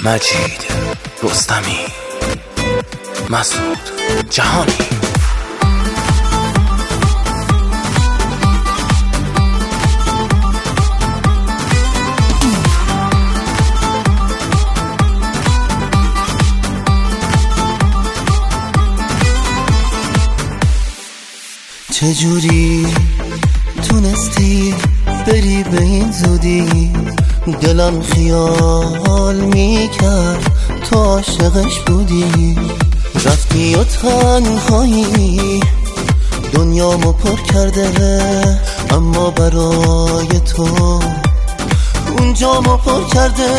مجید رستمی، مسعود جهانی. چجوری تونستی بری به این زودی؟ دلم خیال میکرد تو عاشقش بودی. رفتی و تنهایی دنیامو پر کرده، اما برای تو اونجامو پر کرده.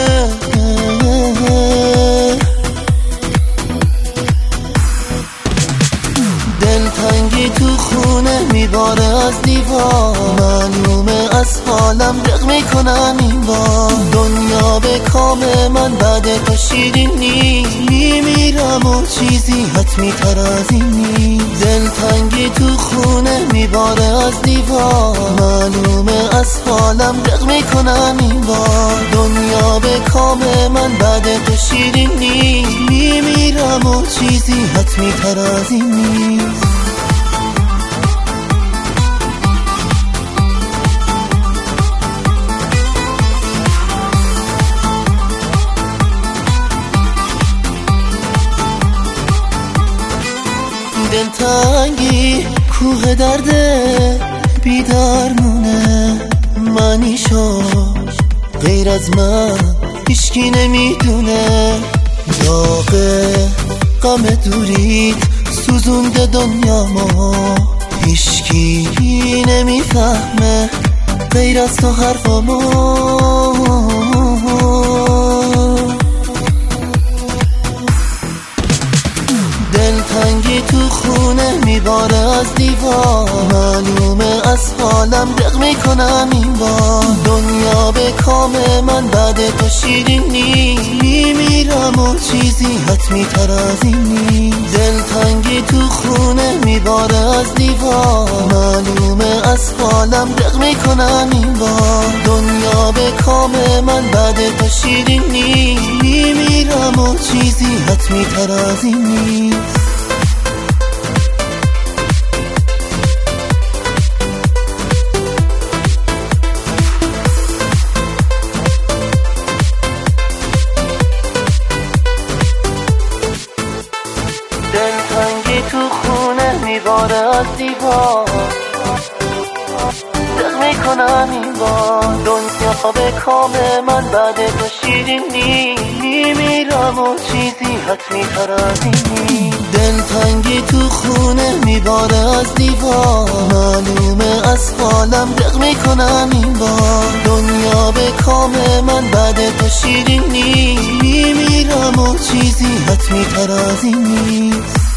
دلتنگی تو خونه میباره از دیوار، معلومه از حالم دق میکنم این بار. دنیا به کام من بعد تو شیرین نیست، میمیرم و چیزی حتمی تر از این نیست. دلتنگی تو خونه میباره از دیوار، معلومه از حالم دق میکنم این بار. دنیا به کام من بعد تو شیرین نیست، میمیرم و چیزی حتمی تر از این نیست. دلتنگی کوه درده بیدار مونه، معنیشو غیر از من هیچکی نمیدونه. داغ غم دوریت سوزونده دنیامو، هیچکی نمیفهمه غیر از تو حرفامو. دلتنگی تو خونه میباره از دیوار، معلومه از حالم دق میکنم این بار. دنیا به کام من بعد تو شیرین نیست، میمیرم و چیزی حتمی تر از این نیست. دلتنگی تو خونه میباره از دیوار، معلومه از حالم دق میکنم این بار. دنیا به کام من بعد تو شیرین نیست، میمیرم و چیزی حتمی تر از این نیست. دلتنگی تو خونه میباره از دیوار، دق میکنم این بار. دنیا به کام من بعد تو شیرین نیست، میمیرم و چیزی حتمی تر از این نیست. دلتنگی تو خونه میباره از دیوار، معلومه از حالم دق میکنم این بار. دنیا به کام من بعد تو شیرین نیست، میمیرم و چیزی حتمی تر از این نیست.